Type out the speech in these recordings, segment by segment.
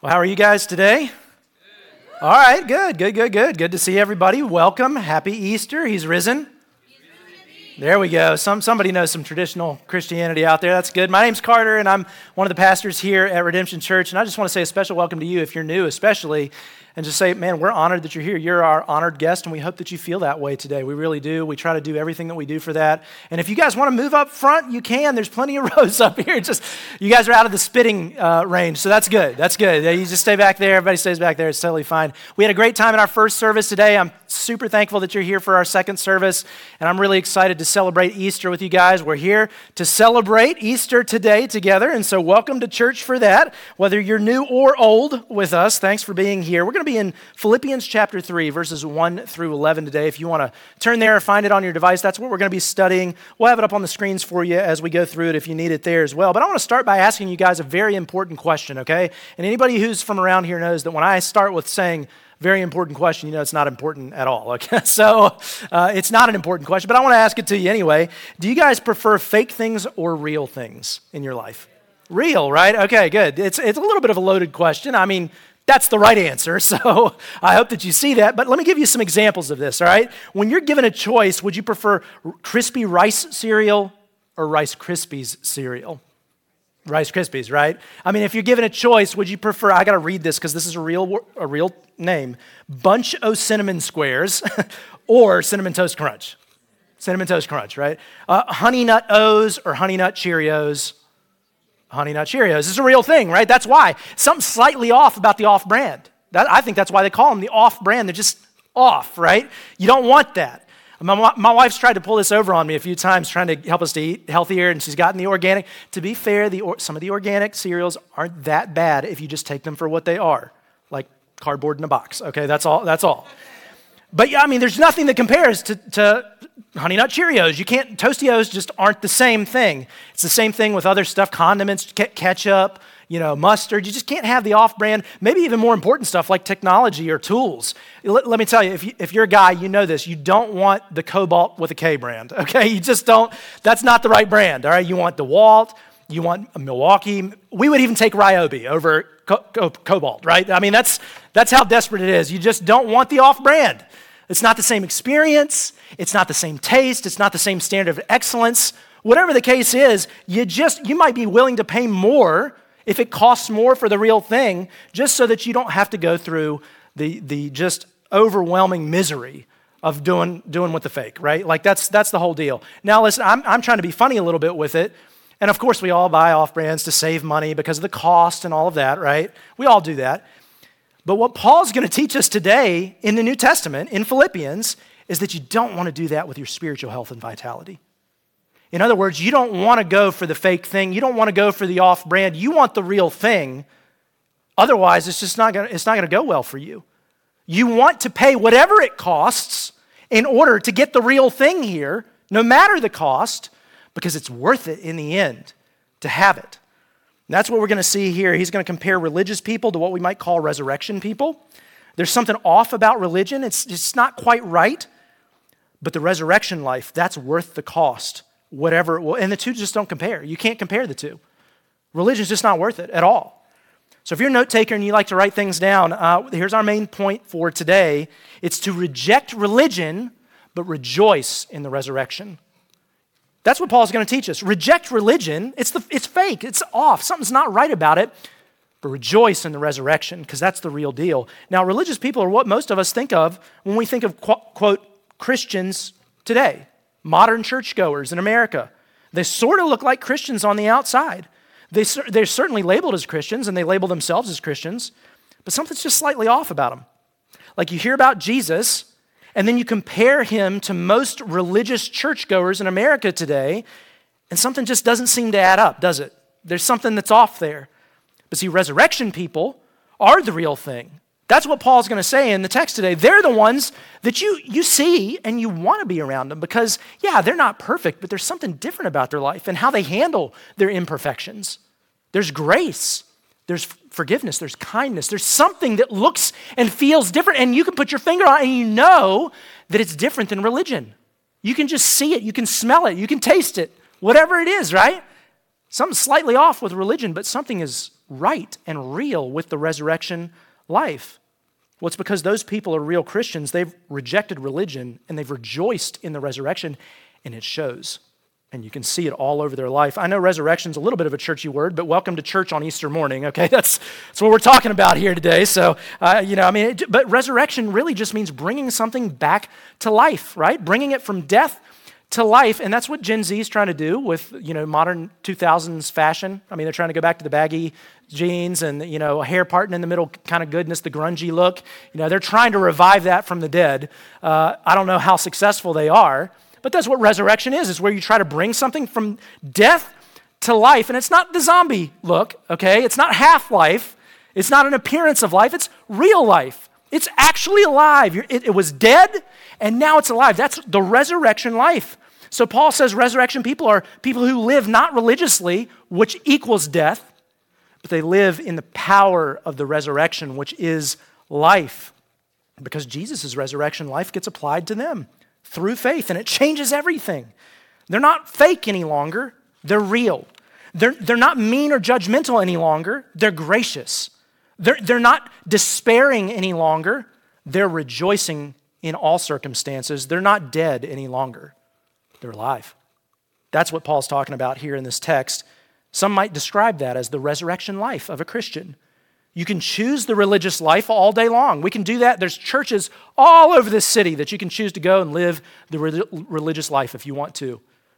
Well, how are you guys today? All right, good. Good to see everybody. Welcome. Happy Easter. He's risen. There we go. Somebody knows some traditional Christianity out there. That's good. My name's Carter, and I'm one of the pastors here at Redemption Church. And I just want to say a special welcome to you if you're new, especially, and just say, man, we're honored that you're here. You're our honored guest, and we hope that you feel that way today. We really do. We try to do everything that we do for that. And if you guys want to move up front, you can. There's plenty of rows up here. Just you guys are out of the spitting range, so that's good. That's good. You just stay back there. Everybody stays back there. It's totally fine. We had a great time in our first service today. I'm super thankful that you're here for our second service, and I'm really excited to celebrate Easter with you guys. We're here to celebrate Easter today together, and so welcome to church for that. Whether you're new or old with us, thanks for being here. We're going to be in Philippians chapter 3, verses 1 through 11 today. If you want to turn there or find it on your device, that's what we're going to be studying. We'll have it up on the screens for you as we go through it if you need it there as well. But I want to start by asking you guys a very important question, okay? And anybody who's from around here knows that when I start with saying very important question, you know it's not important at all, okay? So it's not an important question, but I want to ask it to you anyway. Do you guys prefer fake things or real things in your life? Real, right? Okay, good. It's a little bit of a loaded question. I mean, that's the right answer, so I hope that you see that. But let me give you some examples of this, all right? When you're given a choice, would you prefer crispy rice cereal or Rice Krispies cereal? Rice Krispies, right? I mean, if you're given a choice, would you prefer, I got to read this because this is a real name, Bunch O' Cinnamon Squares or Cinnamon Toast Crunch? Cinnamon Toast Crunch, right? Honey Nut O's or Honey Nut Cheerios? Honey Nut Cheerios. This is a real thing, right? That's why. Something slightly off about the off-brand. I think that's why they call them the off-brand. They're just off, right? You don't want that. My wife's tried to pull this over on me a few times, trying to help us to eat healthier, and she's gotten the organic. To be fair, some of the organic cereals aren't that bad if you just take them for what they are, like cardboard in a box. Okay, that's all. But yeah, I mean, there's nothing that compares to Honey Nut Cheerios. Tostios just aren't the same thing. It's the same thing with other stuff, condiments, ketchup, mustard. You just can't have the off-brand, maybe even more important stuff like technology or tools. Let me tell you, if you're a guy, you know this. You don't want the Cobalt with a K brand, okay? You just don't. That's not the right brand, all right? You want DeWalt. You want a Milwaukee. We would even take Ryobi over Cobalt, right? I mean, that's how desperate it is. You just don't want the off-brand. It's not the same experience. It's not the same taste. It's not the same standard of excellence. Whatever the case is, you might be willing to pay more if it costs more for the real thing, just so that you don't have to go through the just overwhelming misery of doing with the fake, right? Like that's the whole deal. Now listen, I'm trying to be funny a little bit with it. And of course we all buy off brands to save money because of the cost and all of that, right? We all do that. But what Paul's going to teach us today in the New Testament, in Philippians, is that you don't want to do that with your spiritual health and vitality. In other words, you don't want to go for the fake thing. You don't want to go for the off-brand. You want the real thing. Otherwise, it's not going to go well for you. You want to pay whatever it costs in order to get the real thing here, no matter the cost, because it's worth it in the end to have it. And that's what we're going to see here. He's going to compare religious people to what we might call resurrection people. There's something off about religion. It's not quite right. But the resurrection life, that's worth the cost, whatever it will. And the two just don't compare. You can't compare the two. Religion's just not worth it at all. So if you're a note taker and you like to write things down, here's our main point for today. It's to reject religion, but rejoice in the resurrection. That's what Paul's going to teach us. Reject religion. It's fake. It's off. Something's not right about it. But rejoice in the resurrection, because that's the real deal. Now, religious people are what most of us think of when we think of, quote, Christians today. Modern churchgoers in America. They sort of look like Christians on the outside. They're certainly labeled as Christians, and they label themselves as Christians, but something's just slightly off about them. Like you hear about Jesus, and then you compare him to most religious churchgoers in America today, and something just doesn't seem to add up, does it? There's something that's off there. But see, resurrection people are the real thing. That's what Paul's going to say in the text today. They're the ones that you see and you want to be around them because, yeah, they're not perfect, but there's something different about their life and how they handle their imperfections. There's grace. There's forgiveness, there's kindness, there's something that looks and feels different, and you can put your finger on it and you know that it's different than religion. You can just see it, you can smell it, you can taste it, whatever it is, right? Something's slightly off with religion, but something is right and real with the resurrection life? Well, it's because those people are real Christians. They've rejected religion and they've rejoiced in the resurrection, and it shows. And you can see it all over their life. I know resurrection's a little bit of a churchy word, but welcome to church on Easter morning, okay? That's what we're talking about here today. So, but resurrection really just means bringing something back to life, right? Bringing it from death to life, and that's what Gen Z is trying to do with, modern 2000s fashion. I mean, they're trying to go back to the baggy jeans and, a hair parting in the middle kind of goodness, the grungy look. They're trying to revive that from the dead. I don't know how successful they are, but that's what resurrection is where you try to bring something from death to life, and it's not the zombie look, okay? It's not half-life. It's not an appearance of life. It's real life. It's actually alive. It was dead, and now it's alive. That's the resurrection life. So Paul says resurrection people are people who live not religiously, which equals death, but they live in the power of the resurrection, which is life. Because Jesus' resurrection life gets applied to them through faith, and it changes everything. They're not fake any longer. They're real. They're not mean or judgmental any longer. They're gracious. They're not despairing any longer. They're rejoicing in all circumstances. They're not dead any longer. They're alive. That's what Paul's talking about here in this text. Some might describe that as the resurrection life of a Christian. You can choose the religious life all day long. We can do that. There's churches all over this city that you can choose to go and live the religious life if you want to.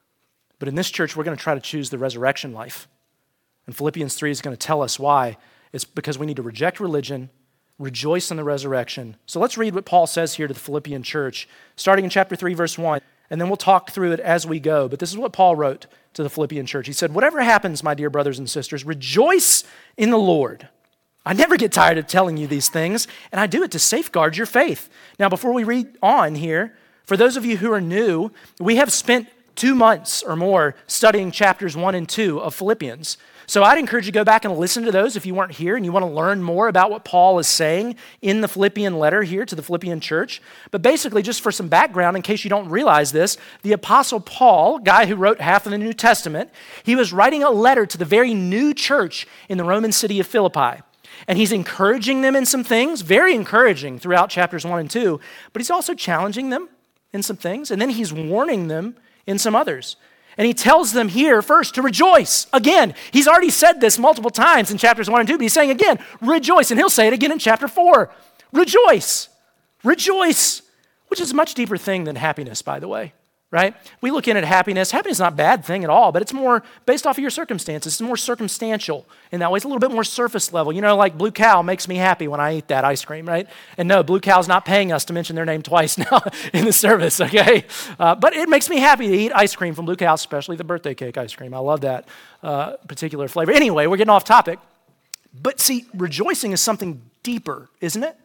But in this church, we're going to try to choose the resurrection life. And Philippians 3 is going to tell us why. It's because we need to reject religion, rejoice in the resurrection. So let's read what Paul says here to the Philippian church, starting in chapter 3, verse 1. And then we'll talk through it as we go. But this is what Paul wrote to the Philippian church. He said, "Whatever happens, my dear brothers and sisters, rejoice in the Lord. I never get tired of telling you these things, and I do it to safeguard your faith." Now, before we read on here, for those of you who are new, we have spent 2 months or more studying chapters 1 and 2 of Philippians. So I'd encourage you to go back and listen to those if you weren't here and you want to learn more about what Paul is saying in the Philippian letter here to the Philippian church. But basically, just for some background, in case you don't realize this, the Apostle Paul, guy who wrote half of the New Testament, he was writing a letter to the very new church in the Roman city of Philippi. And he's encouraging them in some things, very encouraging throughout chapters 1 and 2, but he's also challenging them in some things, and then he's warning them in some others. And he tells them here first to rejoice. Again, he's already said this multiple times in chapters 1 and 2, but he's saying again, rejoice. And he'll say it again in chapter 4. Rejoice. Rejoice. Which is a much deeper thing than happiness, by the way, right? We look in at happiness. Happiness is not a bad thing at all, but it's more based off of your circumstances. It's more circumstantial in that way. It's a little bit more surface level. Like Blue Cow makes me happy when I eat that ice cream, right? And no, Blue Cow's not paying us to mention their name twice now in the service, okay? But it makes me happy to eat ice cream from Blue Cow, especially the birthday cake ice cream. I love that particular flavor. Anyway, we're getting off topic. But see, rejoicing is something deeper, isn't it?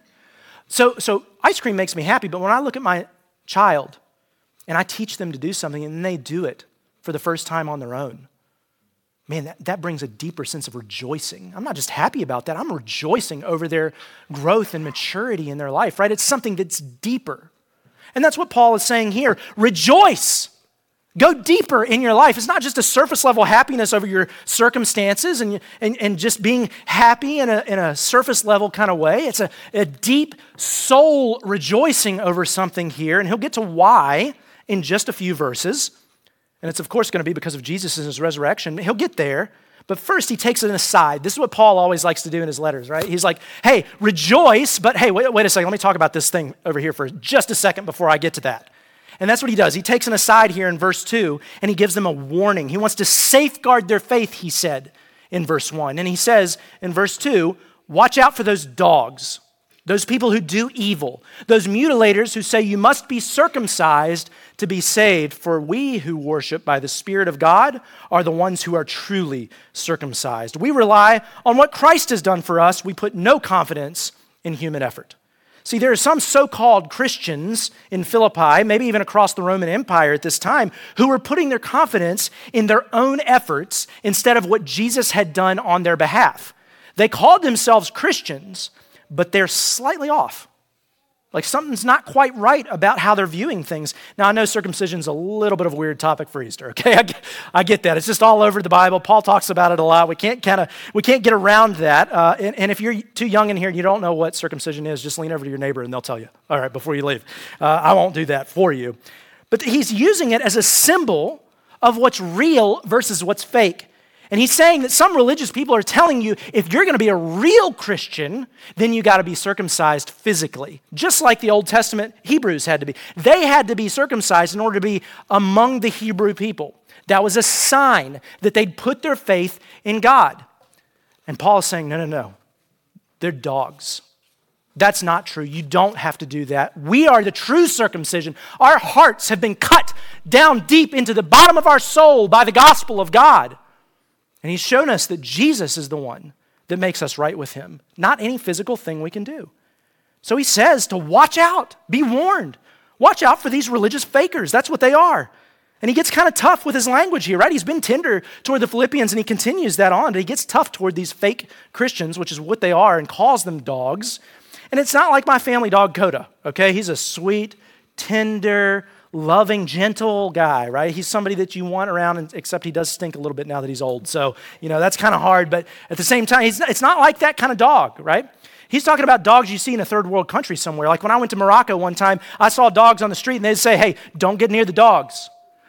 So ice cream makes me happy, but when I look at my child and I teach them to do something and they do it for the first time on their own, man, that brings a deeper sense of rejoicing. I'm not just happy about that. I'm rejoicing over their growth and maturity in their life, right? It's something that's deeper. And that's what Paul is saying here. Rejoice. Go deeper in your life. It's not just a surface level happiness over your circumstances and just being happy in a surface level kind of way. It's a deep soul rejoicing over something here. And he'll get to why in just a few verses. And it's of course going to be because of Jesus and his resurrection. He'll get there. But first he takes it aside. This is what Paul always likes to do in his letters, right? He's like, hey, rejoice, but hey, wait a second. Let me talk about this thing over here for just a second before I get to that. And that's what he does. He takes an aside here in verse 2, and he gives them a warning. He wants to safeguard their faith, he said in verse 1. And he says in verse 2, watch out for those dogs, those people who do evil, those mutilators who say you must be circumcised to be saved, for we who worship by the Spirit of God are the ones who are truly circumcised. We rely on what Christ has done for us. We put no confidence in human effort. See, there are some so-called Christians in Philippi, maybe even across the Roman Empire at this time, who were putting their confidence in their own efforts instead of what Jesus had done on their behalf. They called themselves Christians, but they're slightly off. Like something's not quite right about how they're viewing things. Now, I know circumcision's a little bit of a weird topic for Easter, okay? I get that. It's just all over the Bible. Paul talks about it a lot. We can't get around that. And if you're too young in here and you don't know what circumcision is, just lean over to your neighbor and they'll tell you, all right, before you leave. I won't do that for you. But he's using it as a symbol of what's real versus what's fake. And he's saying that some religious people are telling you, if you're going to be a real Christian, then you got to be circumcised physically. Just like the Old Testament Hebrews had to be. They had to be circumcised in order to be among the Hebrew people. That was a sign that they'd put their faith in God. And Paul is saying, no. They're dogs. That's not true. You don't have to do that. We are the true circumcision. Our hearts have been cut down deep into the bottom of our soul by the gospel of God. And he's shown us that Jesus is the one that makes us right with him, not any physical thing we can do. So he says to watch out, be warned. Watch out for these religious fakers. That's what they are. And he gets kind of tough with his language here, right? He's been tender toward the Philippians and he continues that on, but he gets tough toward these fake Christians, which is what they are, and calls them dogs. And it's not like my family dog, Coda, okay? He's a sweet, tender, loving, gentle guy, right? He's somebody that you want around, except he does stink a little bit now that he's old. So, that's kind of hard. But at the same time, it's not like that kind of dog, right? He's talking about dogs you see in a third world country somewhere. Like when I went to Morocco one time, I saw dogs on the street and they'd say, hey, don't get near the dogs.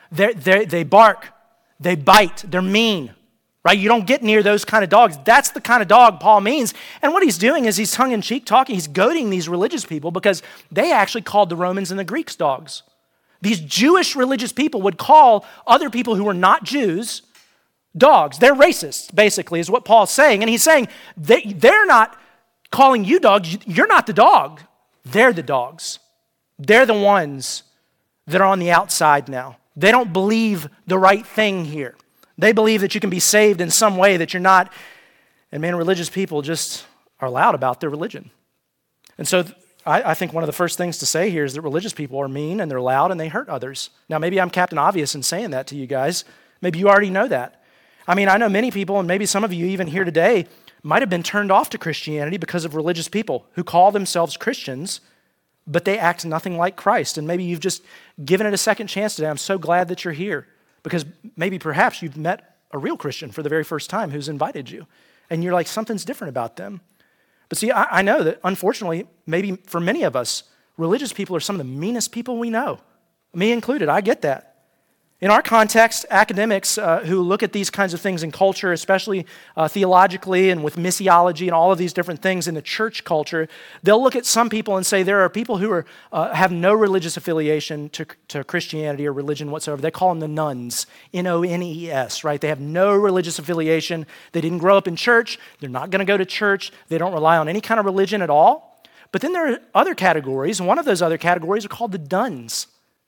They bark, they bite, they're mean, right? You don't get near those kind of dogs. That's the kind of dog Paul means. And what he's doing is he's tongue-in-cheek talking. He's goading these religious people because they actually called the Romans and the Greeks dogs. These Jewish religious people would call other people who were not Jews dogs. They're racists, basically, is what Paul's saying. And he's saying they're not calling you dogs. You're not the dog. They're the dogs. They're the ones that are on the outside now. They don't believe the right thing here. They believe that you can be saved in some way that you're not. And man, religious people just are loud about their religion. And so I think one of the first things to say here is that religious people are mean and they're loud and they hurt others. Now, maybe I'm Captain Obvious in saying that to you guys. Maybe you already know that. I mean, I know many people, and maybe some of you even here today, might have been turned off to Christianity because of religious people who call themselves Christians, but they act nothing like Christ. And maybe you've just given it a second chance today. I'm so glad that you're here because maybe perhaps you've met a real Christian for the very first time who's invited you. And you're like, something's different about them. But see, I know that unfortunately, maybe for many of us, religious people are some of the meanest people we know. Me included, I get that. In our context, academics who look at these kinds of things in culture, especially theologically and with missiology and all of these different things in the church culture, they'll look at some people and say there are people who have no religious affiliation to Christianity or religion whatsoever. They call them the nones, N-O-N-E-S, right? They have no religious affiliation. They didn't grow up in church. They're not going to go to church. They don't rely on any kind of religion at all. But then there are other categories, and one of those other categories are called the dones,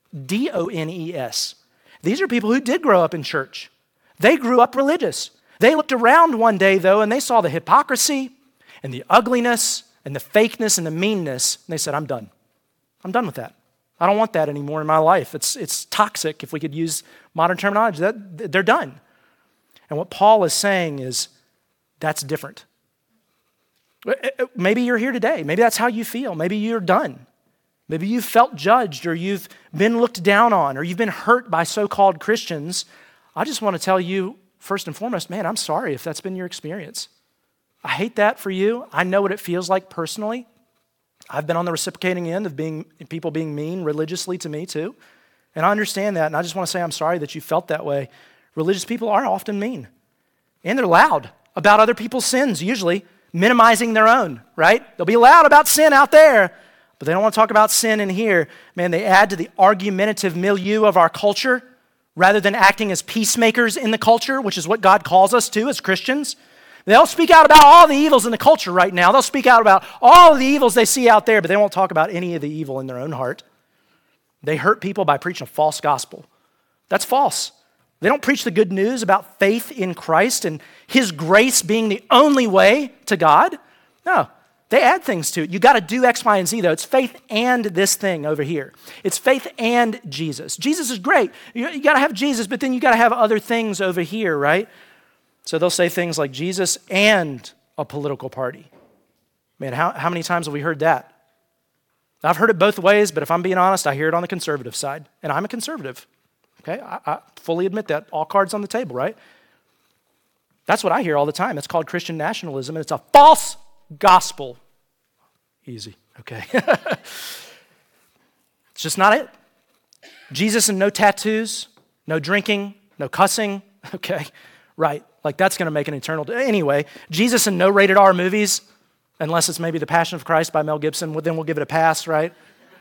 D-O-N-E-S. These are people who did grow up in church. They grew up religious. They looked around one day, though, and they saw the hypocrisy and the ugliness and the fakeness and the meanness, and they said, I'm done. I'm done with that. I don't want that anymore in my life. It's toxic, if we could use modern terminology. They're done. And what Paul is saying is, that's different. Maybe you're here today. Maybe that's how you feel. Maybe you're done. Maybe you've felt judged or you've been looked down on or you've been hurt by so-called Christians. I just want to tell you, first and foremost, man, I'm sorry if that's been your experience. I hate that for you. I know what it feels like personally. I've been on the reciprocating end of people being mean religiously to me too. And I understand that, and I just want to say I'm sorry that you felt that way. Religious people are often mean. And they're loud about other people's sins, usually minimizing their own, right? They'll be loud about sin out there, but they don't want to talk about sin in here. Man, they add to the argumentative milieu of our culture rather than acting as peacemakers in the culture, which is what God calls us to as Christians. They'll speak out about all the evils in the culture right now. They'll speak out about all of the evils they see out there, but they won't talk about any of the evil in their own heart. They hurt people by preaching a false gospel. That's false. They don't preach the good news about faith in Christ and His grace being the only way to God. No. They add things to it. You got to do X, Y, and Z, though. It's faith and this thing over here. It's faith and Jesus. Jesus is great. You got to have Jesus, but then you got to have other things over here, right? So they'll say things like Jesus and a political party. Man, how many times have we heard that? I've heard it both ways, but if I'm being honest, I hear it on the conservative side, and I'm a conservative. Okay, I fully admit that. All cards on the table, right? That's what I hear all the time. It's called Christian nationalism, and it's a false gospel. Easy, okay. It's just not it. Jesus and no tattoos, no drinking, no cussing, okay, right. Like that's going to make an eternal... Anyway, Jesus and no rated R movies, unless it's maybe The Passion of Christ by Mel Gibson, then we'll give it a pass, right?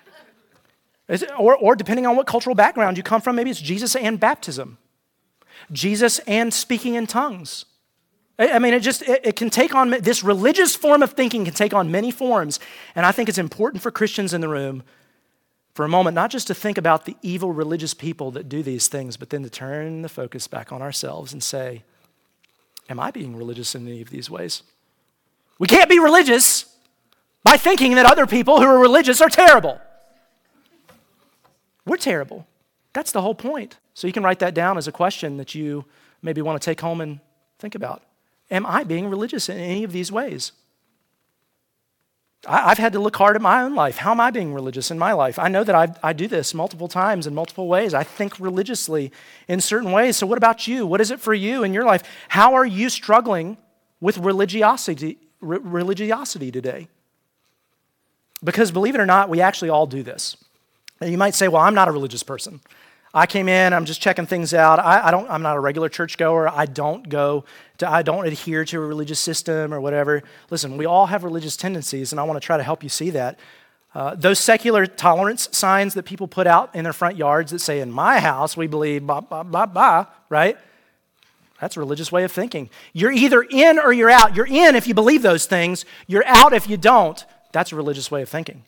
Or depending on what cultural background you come from, maybe it's Jesus and baptism. Jesus and speaking in tongues. I mean, it can take on... This religious form of thinking can take on many forms, and I think it's important for Christians in the room for a moment, not just to think about the evil religious people that do these things, but then to turn the focus back on ourselves and say, am I being religious in any of these ways? We can't be religious by thinking that other people who are religious are terrible. We're terrible. That's the whole point. So you can write that down as a question that you maybe want to take home and think about. Am I being religious in any of these ways? I've had to look hard at my own life. How am I being religious in my life? I know that I do this multiple times in multiple ways. I think religiously in certain ways. So what about you? What is it for you in your life? How are you struggling with religiosity today? Because believe it or not, we actually all do this. You might say, well, I'm not a religious person. I came in, I'm just checking things out. I'm not a regular churchgoer. I don't adhere to a religious system or whatever. Listen, we all have religious tendencies, and I want to try to help you see that. Those secular tolerance signs that people put out in their front yards that say, in my house, we believe blah, blah, blah, blah, right? That's a religious way of thinking. You're either in or you're out. You're in if you believe those things. You're out if you don't. That's a religious way of thinking.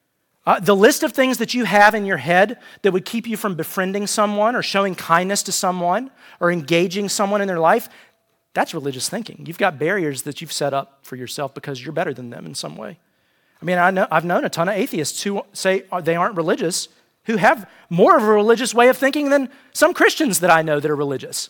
The list of things that you have in your head that would keep you from befriending someone or showing kindness to someone or engaging someone in their life, that's religious thinking. You've got barriers that you've set up for yourself because you're better than them in some way. I mean, I've known a ton of atheists who say they aren't religious, who have more of a religious way of thinking than some Christians that I know that are religious.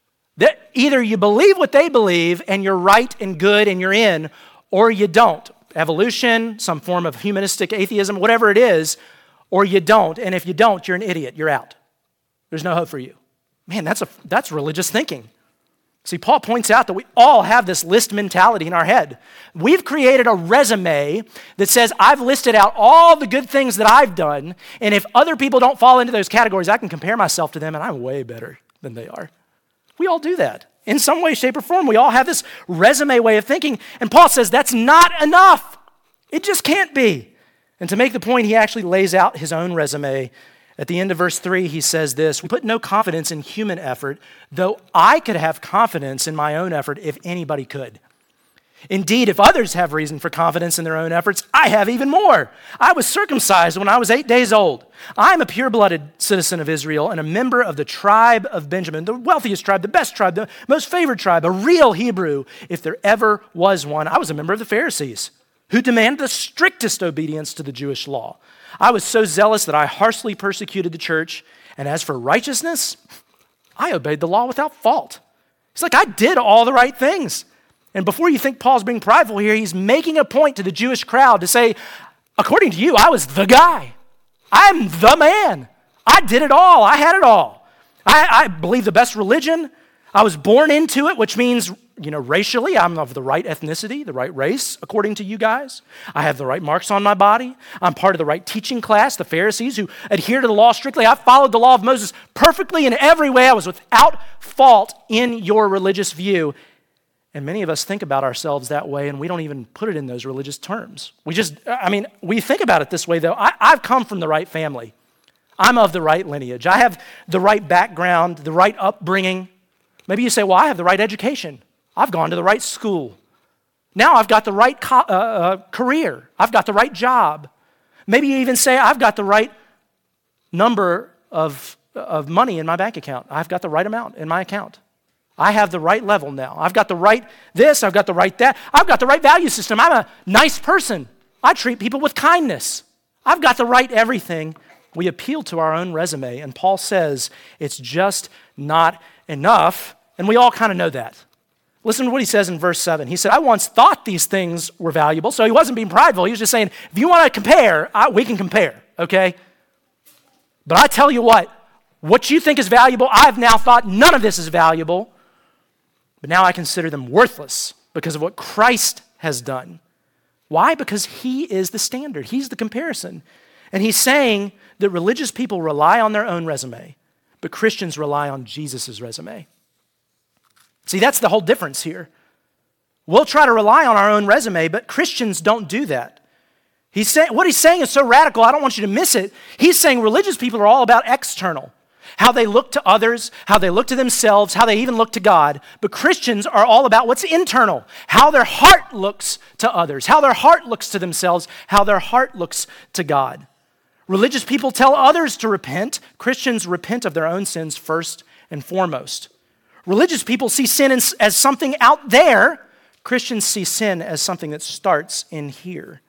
That either you believe what they believe and you're right and good and you're in, or you don't. Evolution, some form of humanistic atheism, whatever it is, or you don't. And if you don't, you're an idiot. You're out. There's no hope for you. Man, that's religious thinking. See, Paul points out that we all have this list mentality in our head. We've created a resume that says, I've listed out all the good things that I've done, and if other people don't fall into those categories, I can compare myself to them, and I'm way better than they are. We all do that. In some way, shape, or form, we all have this resume way of thinking. And Paul says that's not enough. It just can't be. And to make the point, he actually lays out his own resume. At the end of verse 3, he says this, "We put no confidence in human effort, though I could have confidence in my own effort if anybody could. Indeed, if others have reason for confidence in their own efforts, I have even more. I was circumcised when I was 8 days old. I'm a pure-blooded citizen of Israel and a member of the tribe of Benjamin, the wealthiest tribe, the best tribe, the most favored tribe, a real Hebrew, if there ever was one. I was a member of the Pharisees, who demand the strictest obedience to the Jewish law. I was so zealous that I harshly persecuted the church, and as for righteousness, I obeyed the law without fault." It's like, I did all the right things. And before you think Paul's being prideful here, he's making a point to the Jewish crowd to say, according to you, I was the guy. I'm the man. I did it all. I had it all. I believe the best religion. I was born into it, which means, racially, I'm of the right ethnicity, the right race, according to you guys. I have the right marks on my body. I'm part of the right teaching class, the Pharisees who adhere to the law strictly. I followed the law of Moses perfectly in every way. I was without fault in your religious view. And many of us think about ourselves that way, and we don't even put it in those religious terms. We think about it this way, though. I've come from the right family. I'm of the right lineage. I have the right background, the right upbringing. Maybe you say, well, I have the right education. I've gone to the right school. Now I've got the right career. I've got the right job. Maybe you even say, I've got the right number of money in my bank account. I've got the right amount in my account. I have the right level now. I've got the right this, I've got the right that. I've got the right value system. I'm a nice person. I treat people with kindness. I've got the right everything. We appeal to our own resume, and Paul says it's just not enough, and we all kind of know that. Listen to what he says in verse 7. He said, I once thought these things were valuable. So he wasn't being prideful. He was just saying, if you want to compare, we can compare, okay? But I tell you what you think is valuable, I've now thought none of this is valuable. But now I consider them worthless because of what Christ has done. Why? Because he is the standard. He's the comparison. And he's saying that religious people rely on their own resume, but Christians rely on Jesus' resume. See, that's the whole difference here. We'll try to rely on our own resume, but Christians don't do that. What he's saying is so radical, I don't want you to miss it. He's saying religious people are all about external, how they look to others, how they look to themselves, how they even look to God. But Christians are all about what's internal, how their heart looks to others, how their heart looks to themselves, how their heart looks to God. Religious people tell others to repent. Christians repent of their own sins first and foremost. Religious people see sin as something out there. Christians see sin as something that starts in here.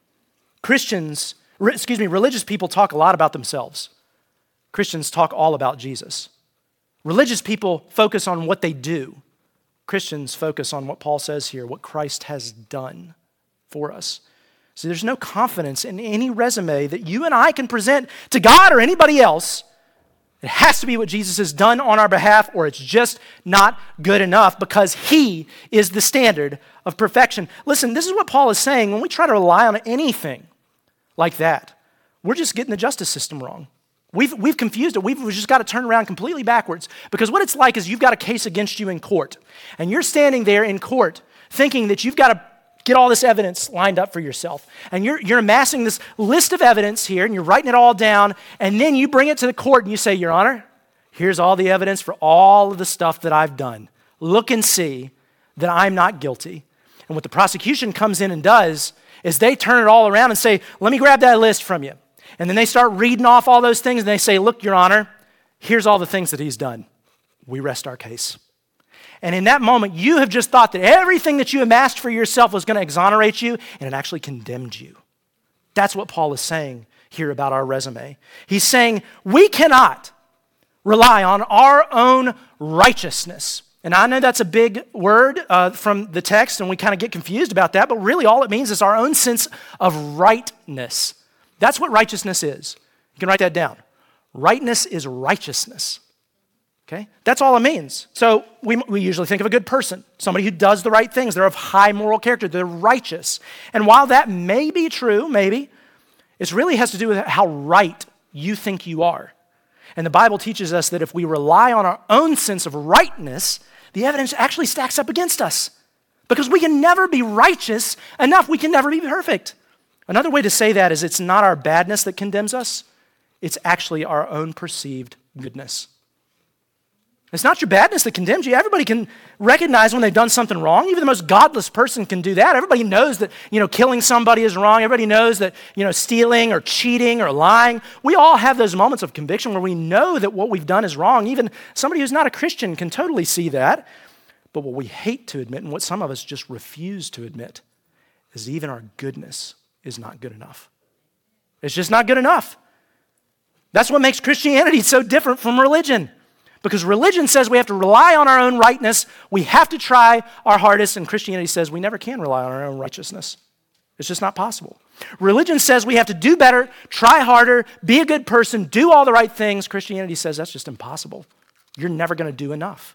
Religious people talk a lot about themselves. Christians talk all about Jesus. Religious people focus on what they do. Christians focus on what Paul says here, what Christ has done for us. See, there's no confidence in any resume that you and I can present to God or anybody else. It has to be what Jesus has done on our behalf, or it's just not good enough because he is the standard of perfection. Listen, this is what Paul is saying. When we try to rely on anything like that, we're just getting the justice system wrong. We've confused it. We've just got to turn around completely backwards. Because what it's like is you've got a case against you in court, and you're standing there in court thinking that you've got to get all this evidence lined up for yourself. And you're amassing this list of evidence here, and you're writing it all down, and then you bring it to the court and you say, Your Honor, here's all the evidence for all of the stuff that I've done. Look and see that I'm not guilty. And what the prosecution comes in and does is they turn it all around and say, let me grab that list from you. And then they start reading off all those things, and they say, look, Your Honor, here's all the things that he's done. We rest our case. And in that moment, you have just thought that everything that you amassed for yourself was going to exonerate you, and it actually condemned you. That's what Paul is saying here about our resume. He's saying we cannot rely on our own righteousness. And I know that's a big word from the text, and we kind of get confused about that, but really all it means is our own sense of rightness. That's what righteousness is. You can write that down. Rightness is righteousness. Okay? That's all it means. So we usually think of a good person, somebody who does the right things. They're of high moral character. They're righteous. And while that may be true, maybe, it really has to do with how right you think you are. And the Bible teaches us that if we rely on our own sense of rightness, the evidence actually stacks up against us. Because we can never be righteous enough. We can never be perfect. Another way to say that is it's not our badness that condemns us. It's actually our own perceived goodness. It's not your badness that condemns you. Everybody can recognize when they've done something wrong. Even the most godless person can do that. Everybody knows that, killing somebody is wrong. Everybody knows that, stealing or cheating or lying. We all have those moments of conviction where we know that what we've done is wrong. Even somebody who's not a Christian can totally see that. But what we hate to admit, and what some of us just refuse to admit, is even our goodness is not good enough. It's just not good enough. That's what makes Christianity so different from religion. Because religion says we have to rely on our own rightness, we have to try our hardest, and Christianity says we never can rely on our own righteousness. It's just not possible. Religion says we have to do better, try harder, be a good person, do all the right things. Christianity says that's just impossible. You're never going to do enough.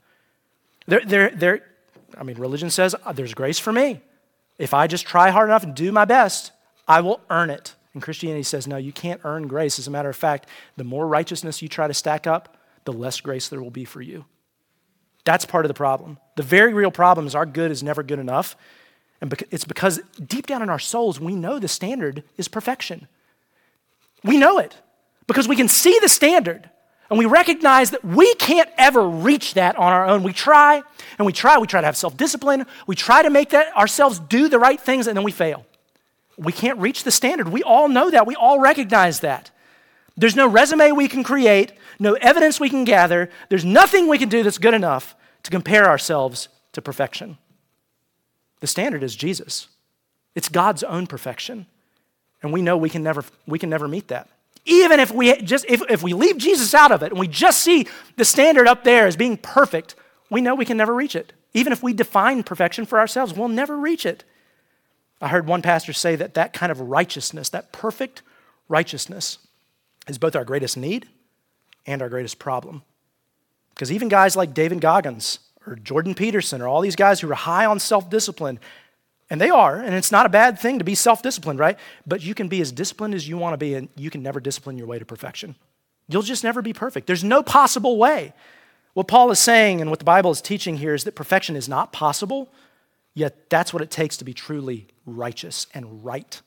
Religion says there's grace for me. If I just try hard enough and do my best, I will earn it. And Christianity says, no, you can't earn grace. As a matter of fact, the more righteousness you try to stack up, the less grace there will be for you. That's part of the problem. The very real problem is our good is never good enough. And it's because deep down in our souls, we know the standard is perfection. We know it because we can see the standard and we recognize that we can't ever reach that on our own. We try and we try to have self-discipline. We try to make that ourselves do the right things and then we fail. We can't reach the standard. We all know that. We all recognize that. There's no resume we can create, no evidence we can gather. There's nothing we can do that's good enough to compare ourselves to perfection. The standard is Jesus. It's God's own perfection. And we know we can never meet that. Even if we leave Jesus out of it and we just see the standard up there as being perfect, we know we can never reach it. Even if we define perfection for ourselves, we'll never reach it. I heard one pastor say that that kind of righteousness, that perfect righteousness, is both our greatest need and our greatest problem. Because even guys like David Goggins or Jordan Peterson or all these guys who are high on self-discipline, and they are, and it's not a bad thing to be self-disciplined, right? But you can be as disciplined as you want to be, and you can never discipline your way to perfection. You'll just never be perfect. There's no possible way. What Paul is saying and what the Bible is teaching here is that perfection is not possible, yet that's what it takes to be truly righteous and right.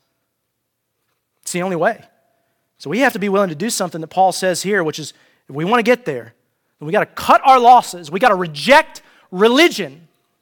It's the only way. So we have to be willing to do something that Paul says here, which is if we want to get there, then we got to cut our losses. We got to reject religion.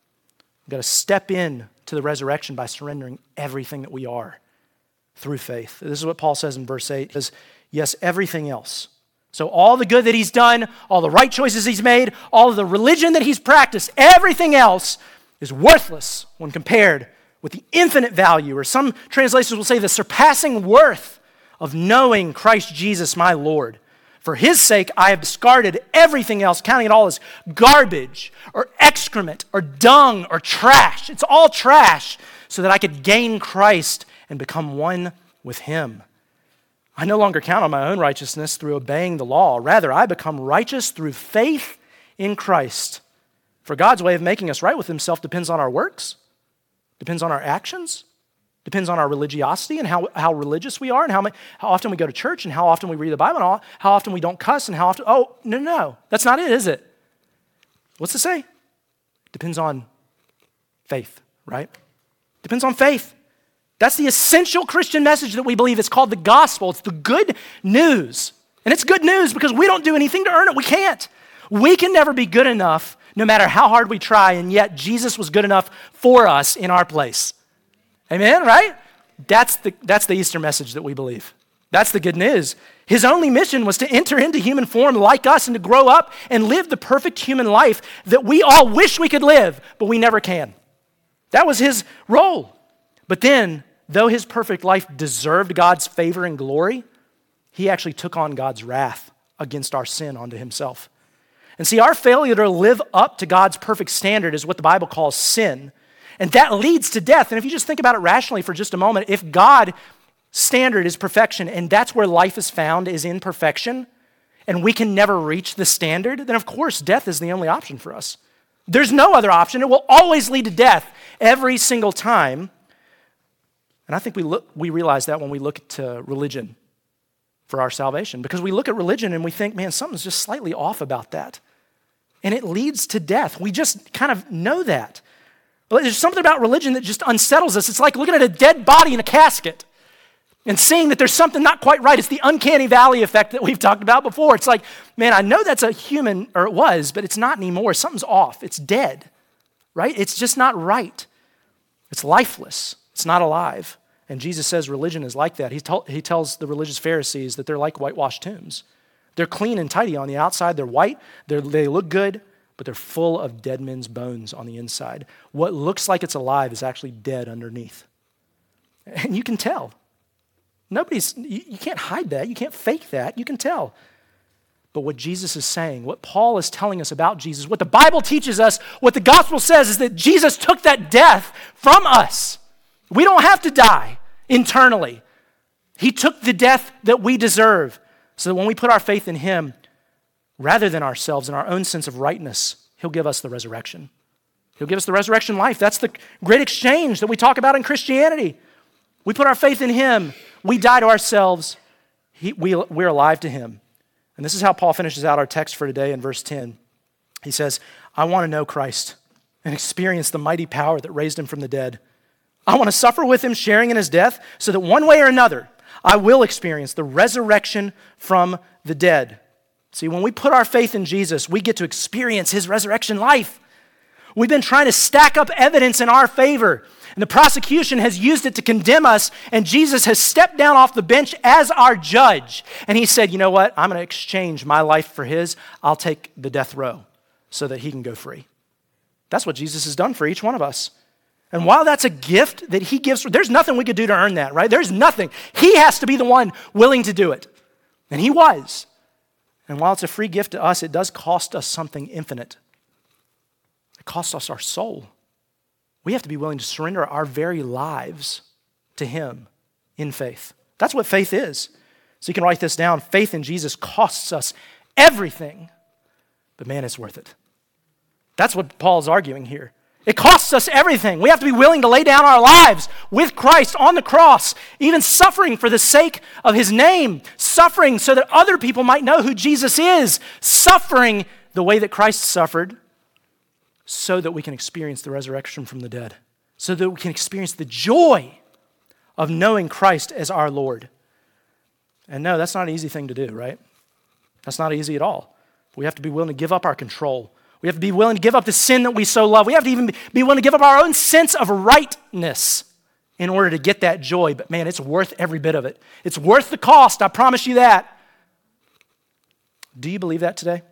We got to step in to the resurrection by surrendering everything that we are through faith. This is what Paul says in verse 8. He says, yes, everything else. So all the good that he's done, all the right choices he's made, all of the religion that he's practiced, everything else is worthless when compared with the infinite value, or some translations will say the surpassing worth of knowing Christ Jesus my Lord. For his sake, I have discarded everything else, counting it all as garbage or excrement or dung or trash. It's all trash so that I could gain Christ and become one with him. I no longer count on my own righteousness through obeying the law. Rather, I become righteous through faith in Christ. For God's way of making us right with himself depends on our works, depends on our actions, depends on our religiosity and how religious we are and how often we go to church and how often we read the Bible and how often we don't cuss and how often, no. That's not it, is it? What's it say? Depends on faith, right? Depends on faith. That's the essential Christian message that we believe. It's called the gospel. It's the good news. And it's good news because we don't do anything to earn it. We can't. We can never be good enough no matter how hard we try, and yet Jesus was good enough for us in our place. Amen, right? That's the Easter message that we believe. That's the good news. His only mission was to enter into human form like us and to grow up and live the perfect human life that we all wish we could live, but we never can. That was his role. But then, though his perfect life deserved God's favor and glory, he actually took on God's wrath against our sin onto himself. And see, our failure to live up to God's perfect standard is what the Bible calls sin. And that leads to death. And if you just think about it rationally for just a moment, if God's standard is perfection, and that's where life is found, is in perfection, and we can never reach the standard, then of course death is the only option for us. There's no other option. It will always lead to death every single time. And I think we realize that when we look to religion for our salvation. Because we look at religion and we think, man, something's just slightly off about that. And it leads to death. We just kind of know that. But there's something about religion that just unsettles us. It's like looking at a dead body in a casket and seeing that there's something not quite right. It's the uncanny valley effect that we've talked about before. It's like, man, I know that's a human, or it was, but it's not anymore. Something's off. It's dead, right? It's just not right. It's lifeless. It's not alive. And Jesus says religion is like that. He tells the religious Pharisees that they're like whitewashed tombs. They're clean and tidy on the outside. They're white. They look good, but they're full of dead men's bones on the inside. What looks like it's alive is actually dead underneath. And you can tell. You can't hide that. You can't fake that. You can tell. But what Jesus is saying, what Paul is telling us about Jesus, what the Bible teaches us, what the gospel says is that Jesus took that death from us. We don't have to die internally. He took the death that we deserve so that when we put our faith in him, rather than ourselves and our own sense of rightness, he'll give us the resurrection. He'll give us the resurrection life. That's the great exchange that we talk about in Christianity. We put our faith in him. We die to ourselves. We're alive to him. And this is how Paul finishes out our text for today in verse 10. He says, I want to know Christ and experience the mighty power that raised him from the dead. I want to suffer with him, sharing in his death, so that one way or another, I will experience the resurrection from the dead. See, when we put our faith in Jesus, we get to experience his resurrection life. We've been trying to stack up evidence in our favor, and the prosecution has used it to condemn us, and Jesus has stepped down off the bench as our judge. And he said, you know what? I'm going to exchange my life for his. I'll take the death row so that he can go free. That's what Jesus has done for each one of us. And while that's a gift that he gives, there's nothing we could do to earn that, right? There's nothing. He has to be the one willing to do it. And he was. And while it's a free gift to us, it does cost us something infinite. It costs us our soul. We have to be willing to surrender our very lives to him in faith. That's what faith is. So you can write this down. Faith in Jesus costs us everything, but man, it's worth it. That's what Paul's arguing here. It costs us everything. We have to be willing to lay down our lives with Christ on the cross, even suffering for the sake of his name, suffering so that other people might know who Jesus is, suffering the way that Christ suffered so that we can experience the resurrection from the dead, so that we can experience the joy of knowing Christ as our Lord. And no, that's not an easy thing to do, right? That's not easy at all. We have to be willing to give up our control. We have to be willing to give up the sin that we so love. We have to even be willing to give up our own sense of rightness in order to get that joy. But man, it's worth every bit of it. It's worth the cost, I promise you that. Do you believe that today?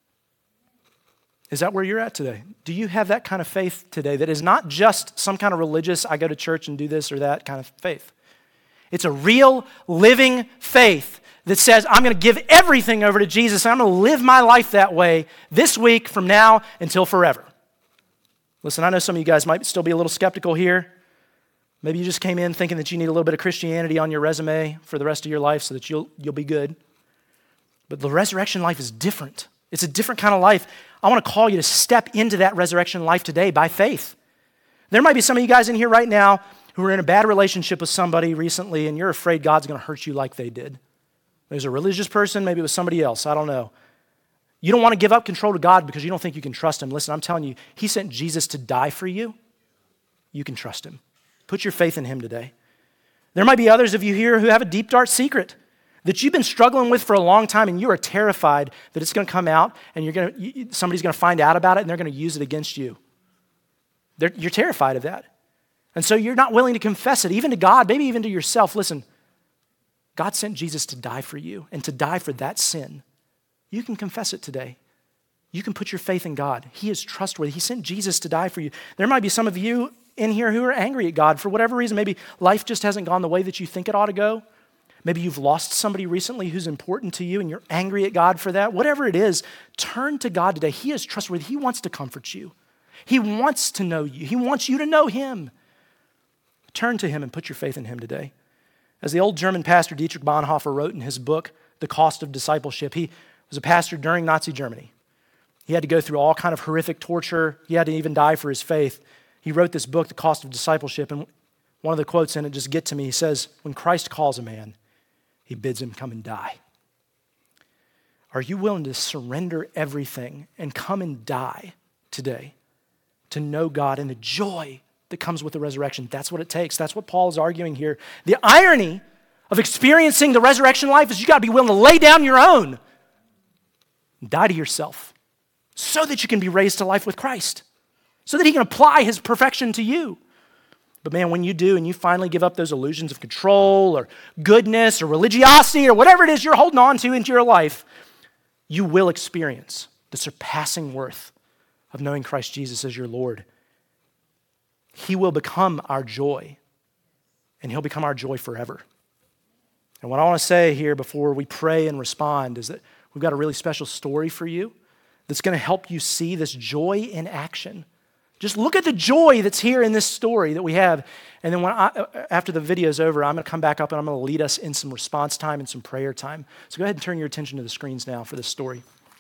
Is that where you're at today? Do you have that kind of faith today that is not just some kind of religious, I go to church and do this or that kind of faith? It's a real, living faith that says, I'm going to give everything over to Jesus and I'm going to live my life that way this week from now until forever. Listen, I know some of you guys might still be a little skeptical here. Maybe you just came in thinking that you need a little bit of Christianity on your resume for the rest of your life so that you'll be good. But the resurrection life is different. It's a different kind of life. I want to call you to step into that resurrection life today by faith. There might be some of you guys in here right now who are in a bad relationship with somebody recently and you're afraid God's going to hurt you like they did. There's a religious person, maybe it was somebody else, I don't know. You don't want to give up control to God because you don't think you can trust him. Listen, I'm telling you, he sent Jesus to die for you. You can trust him. Put your faith in him today. There might be others of you here who have a deep, dark secret that you've been struggling with for a long time and you are terrified that it's going to come out and somebody's going to find out about it and they're going to use it against you. You're terrified of that. And so you're not willing to confess it, even to God, maybe even to yourself. Listen, God sent Jesus to die for you and to die for that sin. You can confess it today. You can put your faith in God. He is trustworthy. He sent Jesus to die for you. There might be some of you in here who are angry at God for whatever reason. Maybe life just hasn't gone the way that you think it ought to go. Maybe you've lost somebody recently who's important to you and you're angry at God for that. Whatever it is, turn to God today. He is trustworthy. He wants to comfort you. He wants to know you. He wants you to know him. Turn to him and put your faith in him today. As the old German pastor Dietrich Bonhoeffer wrote in his book, The Cost of Discipleship, he was a pastor during Nazi Germany. He had to go through all kind of horrific torture. He had to even die for his faith. He wrote this book, The Cost of Discipleship, and one of the quotes in it just get to me. He says, when Christ calls a man, he bids him come and die. Are you willing to surrender everything and come and die today to know God and the joy that comes with the resurrection? That's what it takes. That's what Paul is arguing here. The irony of experiencing the resurrection life is you got to be willing to lay down your own and die to yourself so that you can be raised to life with Christ, so that he can apply his perfection to you. But man, when you do and you finally give up those illusions of control or goodness or religiosity or whatever it is you're holding on to into your life, you will experience the surpassing worth of knowing Christ Jesus as your Lord. He will become our joy, and he'll become our joy forever. And what I want to say here before we pray and respond is that we've got a really special story for you that's going to help you see this joy in action. Just look at the joy that's here in this story that we have. And then after the video is over, I'm going to come back up and I'm going to lead us in some response time and some prayer time. So go ahead and turn your attention to the screens now for this story.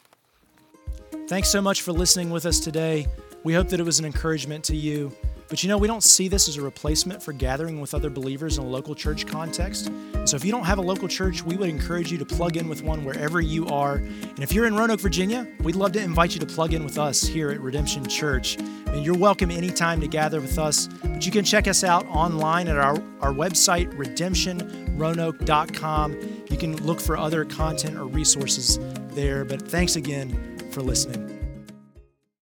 Thanks so much for listening with us today. We hope that it was an encouragement to you. But we don't see this as a replacement for gathering with other believers in a local church context. And so if you don't have a local church, we would encourage you to plug in with one wherever you are. And if you're in Roanoke, Virginia, we'd love to invite you to plug in with us here at Redemption Church. And you're welcome anytime to gather with us. But you can check us out online at our website, redemptionroanoke.com. You can look for other content or resources there. But thanks again for listening.